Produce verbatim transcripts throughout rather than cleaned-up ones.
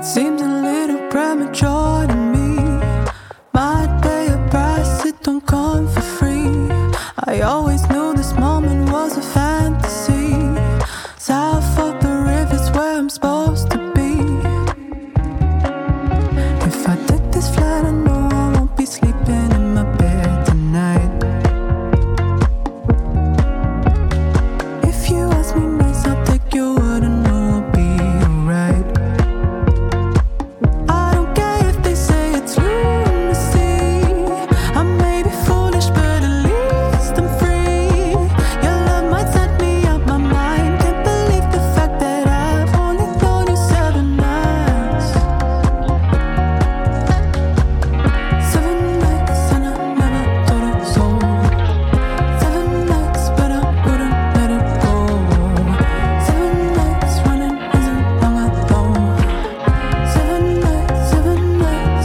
It seems a little premature to me. Might pay a price, it don't come for free. I always knew this moment was a fantasy. South of the river's where I'm supposed to be. If I take this flight, I know I won't be sleeping in my bed tonight. If you ask me nice, I'll take your word and know I'll be alright. I don't care if they say it's lunacy. I may be foolish, but at least I'm free. Your love might set me out my mind. Can't believe the fact that I've only known you seven nights. Seven nights and I never told a soul. Seven nights, but I wouldn't let it go. Seven nights running isn't long alone. Seven nights, seven nights.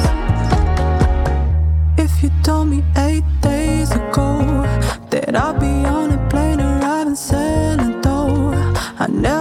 If you told me eight days ago that I'll be on a plane arriving San Antonio, I never